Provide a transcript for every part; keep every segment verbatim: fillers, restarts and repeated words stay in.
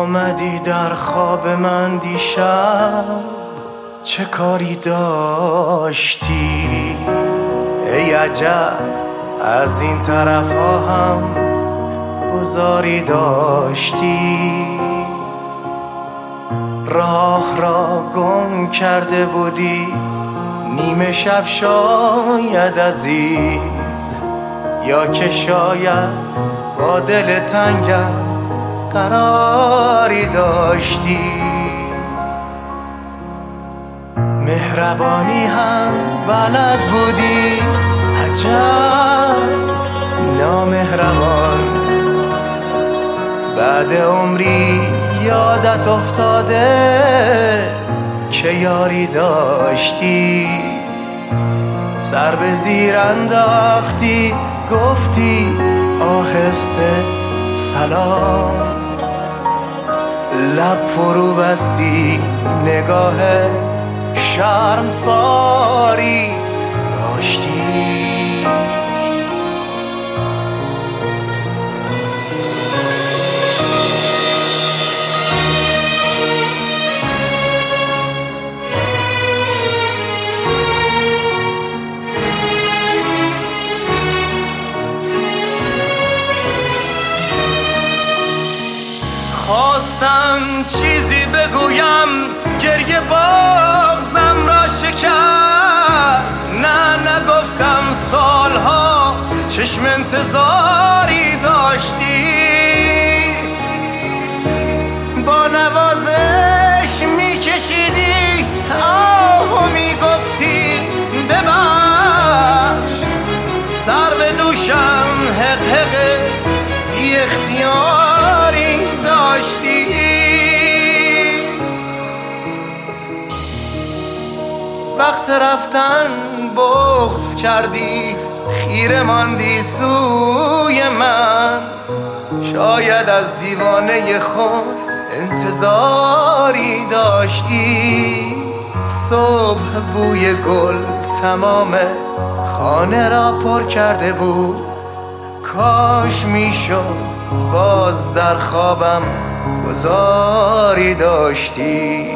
آمدی در خواب من دیشب، چه کاری داشتی؟ ای عجب از این طرف ها هم گذاری داشتی. راه را گم کرده بودی نیمه شب شاید عزیز، یا که شاید با دل تنگم قراری داشتی. مهربانی هم بلد بودی، عجب نامهربان. بعد عمری یادت افتاده که یاری داشتی. سر به زیر انداختی گفتی آهسته سلام، لب فرو بستی نگاه شرمساری داشتی. خواستم چیزی بگویم، گریه بغزم را شکست. نه نگفتم سالها چشم انتظاری داشتی. با نوازش میکشیدی آه و میگفتی ببخش. سر به دوشم حق حق بی اختیاری داشتی. وقت رفتن بغض کردی، خیره ماندی سوی من. شاید از دیوانه خود انتظاری داشتی. صبح بوی گل تمام خانه را پر کرده بود. کاش میشد باز در خوابم گذاری داشتی.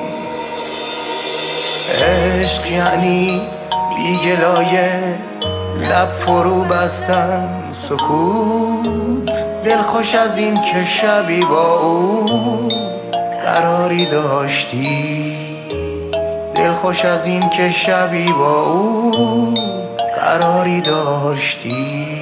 عشق یعنی بیگلایه لب فرو بستن سکوت. دلخوش از این که شبی با او قراری داشتی. دلخوش از این که شبی با او قراری داشتی.